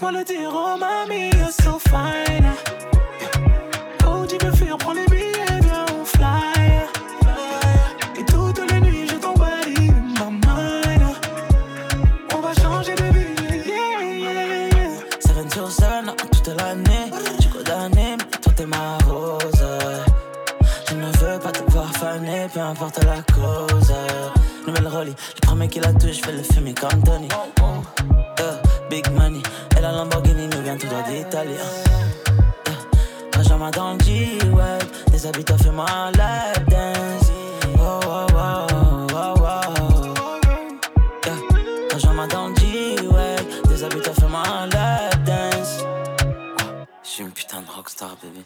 Laisse-moi le dire, oh mamie, you're so fine. Oh, tu veux fuir, prends les billets, viens, on fly. Et toutes les nuits, je t'envahis, ma mind. On va changer de vie, yeah, yeah, yeah. Sereine sur scène, toute l'année. Tu condamné, mais toi t'es ma rose. Je ne veux pas te voir faner, peu importe la cause. Nouvelle Rolly, le premier qui la touche, fais le fumer comme Tony. Big money, et la Lamborghini nous vient tout droit d'Italie. Benjamin dans le G-Wag, des habits t'as fait moi lap dance. Oh oh oh oh oh. Benjamin dans le G-Wag, des habits t'as fait moi lap dance. J'suis une putain de rockstar, baby.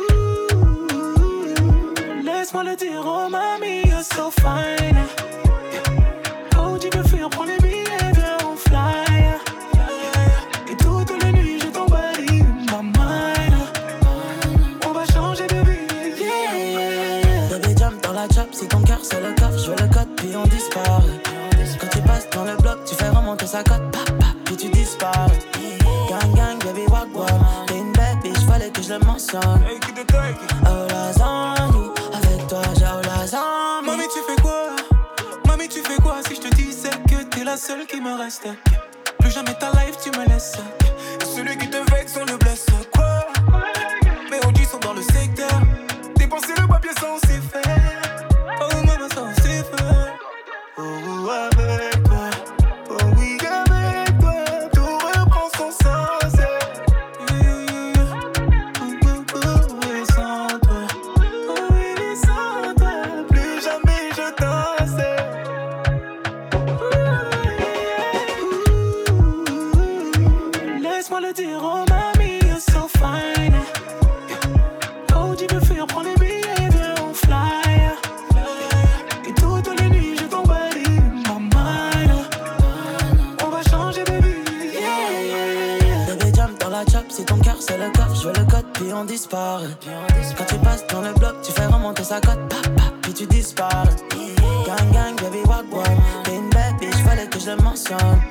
Laisse-moi le dire, oh mamie, you're so fine. Oh, tu veux fuir, prends les billets, viens, on fly. Et toutes les nuits, je t'envahis, ma mind. On va changer de vie, yeah, yeah, yeah. Baby jump dans la chop, si ton cœur c'est le coffre, je veux le code, puis on disparaît. Quand tu passes dans le bloc, tu fais remonter sa cote, puis tu disparais. Gang gang, baby walk walk. T'es une belle bitch, fallait que je le mentionne. Oh la on you, avec toi j'ai oh la on. Mamie tu fais quoi? Mamie tu fais quoi si je te disais que t'es la seule qui me reste? Plus jamais ta life tu me laisses. Celui qui te vexe on le blesse. Quoi? Mes OG sont dans le secteur. Dépenser le papier sans c'est faire. Oh maman sans c'est faire. Oh avec toi. Oh oui avec toi. Tout reprend son sens. Et sans toi. Oh oui sans toi. Plus jamais je danse. Laisse-moi le dire, oh mamie, you're so fine. Oh, tu veux fuir, prends les billets, viens, on fly. Et toutes les nuits, je t'envahis, ma mind. On va changer de vie, yeah, yeah, yeah. Baby jump dans la chop, si ton cœur c'est le coffre, je veux le code, puis on disparaît. Quand tu passes dans le bloc, tu fais remonter sa cote, puis tu disparais. Gang gang, baby walk walk. T'es une belle bitch, fallait que je le mentionne.